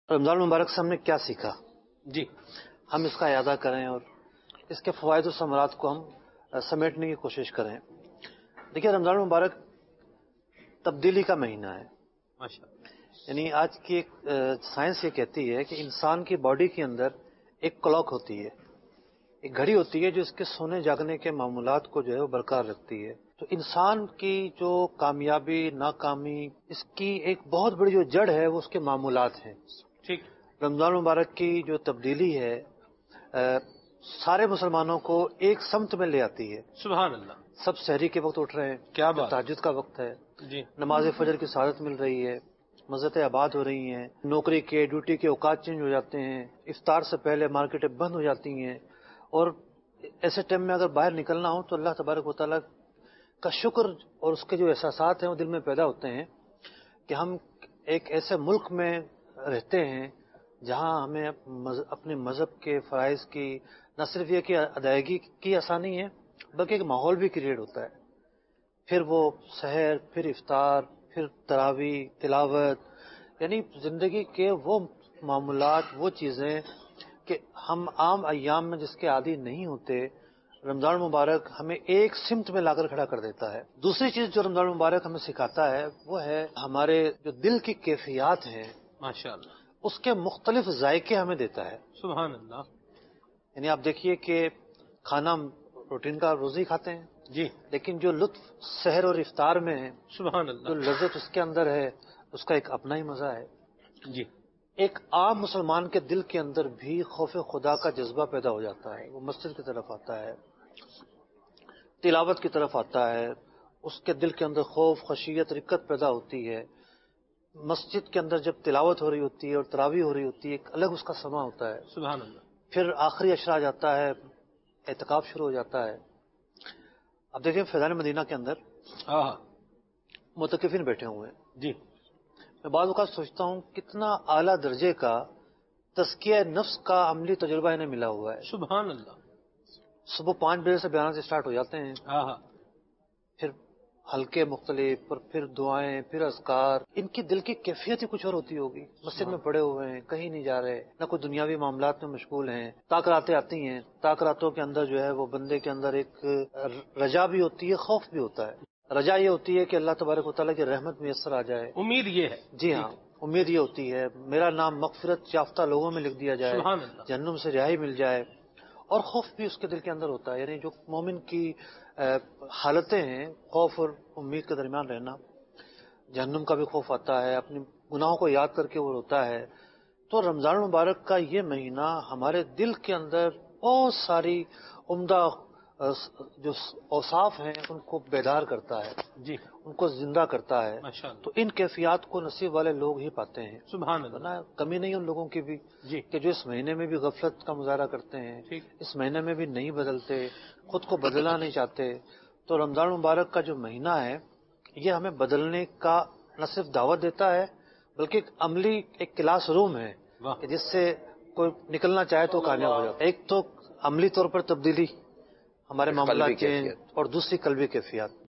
رمضان المبارک سے ہم نے کیا سیکھا؟ جی ہم اس کا اعادہ کریں اور اس کے فوائد و ثمرات کو ہم سمیٹنے کی کوشش کریں۔ دیکھیے، رمضان المبارک تبدیلی کا مہینہ ہے۔ ماشاء یعنی آج کی ایک سائنس یہ کہتی ہے کہ انسان کی باڈی کے اندر ایک کلاک ہوتی ہے، ایک گھڑی ہوتی ہے جو اس کے سونے جاگنے کے معمولات کو جو ہے وہ برقرار رکھتی ہے۔ تو انسان کی جو کامیابی ناکامی، اس کی ایک بہت بڑی جو جڑ ہے وہ اس کے معمولات ہیں۔ ٹھیک۔ رمضان مبارک کی جو تبدیلی ہے سارے مسلمانوں کو ایک سمت میں لے آتی ہے۔ سبحان اللہ۔ سب سحری کے وقت اٹھ رہے ہیں، کیا بات، تہجد کا وقت ہے، جی نماز فجر کی سعادت مل رہی ہے، مسجدیں آباد ہو رہی ہیں، نوکری کے ڈیوٹی کے اوقات چینج ہو جاتے ہیں، افطار سے پہلے مارکیٹیں بند ہو جاتی ہیں، اور ایسے ٹائم میں اگر باہر نکلنا ہو تو اللہ تبارک و تعالیٰ کا شکر اور اس کے جو احساسات ہیں وہ دل میں پیدا ہوتے ہیں کہ ہم ایک ایسے ملک میں رہتے ہیں جہاں ہمیں اپنے مذہب کے فرائض کی نہ صرف یہ کہ ادائیگی کی آسانی ہے بلکہ ایک ماحول بھی کریٹ ہوتا ہے۔ پھر وہ سحر، پھر افطار، پھر تراویح، تلاوت، یعنی زندگی کے وہ معمولات، وہ چیزیں کہ ہم عام ایام میں جس کے عادی نہیں ہوتے، رمضان مبارک ہمیں ایک سمت میں لا کر کھڑا کر دیتا ہے۔ دوسری چیز جو رمضان مبارک ہمیں سکھاتا ہے وہ ہے ہمارے جو دل کی کیفیات ہیں، ماشاء اللہ، اس کے مختلف ذائقے ہمیں دیتا ہے۔ سبحان اللہ۔ یعنی آپ دیکھیے کہ کھانا روٹین کا روزی کھاتے ہیں، جی لیکن جو لطف سحر اور افطار میں ہے، سبحان جو اللہ۔ لذت اس کے اندر ہے، اس کا ایک اپنا ہی مزہ ہے۔ جی ایک عام مسلمان کے دل کے اندر بھی خوف خدا کا جذبہ پیدا ہو جاتا ہے، وہ مسجد کی طرف آتا ہے، تلاوت کی طرف آتا ہے، اس کے دل کے اندر خوف، خشیت، رقت پیدا ہوتی ہے۔ مسجد کے اندر جب تلاوت ہو رہی ہوتی ہے اور تراویح ہو رہی ہوتی ہے، ایک الگ اس کا سما ہوتا ہے۔ سبحان اللہ۔ پھر آخری عشرہ آ جاتا ہے، اعتکاف شروع ہو جاتا ہے۔ اب دیکھیں فیضان مدینہ کے اندر ہاں معتکفین بیٹھے ہوئے ہیں۔ جی میں بعض اوقات سوچتا ہوں کتنا اعلیٰ درجے کا تزکیہ نفس کا عملی تجربہ انہیں ملا ہوا ہے۔ سبحان اللہ۔ صبح 5 بجے سے بیانات اسٹارٹ ہو جاتے ہیں، ہاں پھر حلقے مختلف، اور پھر دعائیں، پھر اذکار۔ ان کی دل کی کیفیت ہی کچھ اور ہوتی ہوگی۔ مسجد میں پڑے ہوئے ہیں، کہیں نہیں جا رہے، نہ کوئی دنیاوی معاملات میں مشغول ہیں۔ تاکراتیں آتی ہیں، تاکراتوں کے اندر جو ہے وہ بندے کے اندر ایک رجا بھی ہوتی ہے، خوف بھی ہوتا ہے۔ رجا یہ ہوتی ہے کہ اللہ تبارک و تعالیٰ کی رحمت میسر آ جائے، امید یہ ہے۔ جی ہاں، امید یہ ہوتی ہے میرا نام مغفرت یافتہ لوگوں میں لکھ دیا جائے، سبحان اللہ۔ جہنم سے رہائی مل جائے۔ اور خوف بھی اس کے دل کے اندر ہوتا ہے، یعنی جو مومن کی حالتیں ہیں، خوف اور امید کے درمیان رہنا، جہنم کا بھی خوف آتا ہے، اپنے گناہوں کو یاد کر کے وہ روتا ہے۔ تو رمضان المبارک کا یہ مہینہ ہمارے دل کے اندر بہت ساری عمدہ جو اوصاف ہیں ان کو بیدار کرتا ہے، جی ان کو زندہ کرتا ہے۔ ماشاء اللہ۔ تو ان کیفیات کو نصیب والے لوگ ہی پاتے ہیں، سبحان اللہ۔ ورنہ کمی نہیں ان لوگوں کی بھی جی کہ جو اس مہینے میں بھی غفلت کا مظاہرہ کرتے ہیں، ٹھیک۔ اس مہینے میں بھی نہیں بدلتے، خود کو بدلنا نہیں چاہتے۔ تو رمضان مبارک کا جو مہینہ ہے یہ ہمیں بدلنے کا نہ صرف دعوت دیتا ہے بلکہ ایک عملی ایک کلاس روم ہے واہ، کہ جس سے کوئی نکلنا چاہے تو کامیاب ہو جاتا ہے۔ ایک تو عملی طور پر تبدیلی، ہمارے معاملات چینج، اور دوسری قلبی کیفیات۔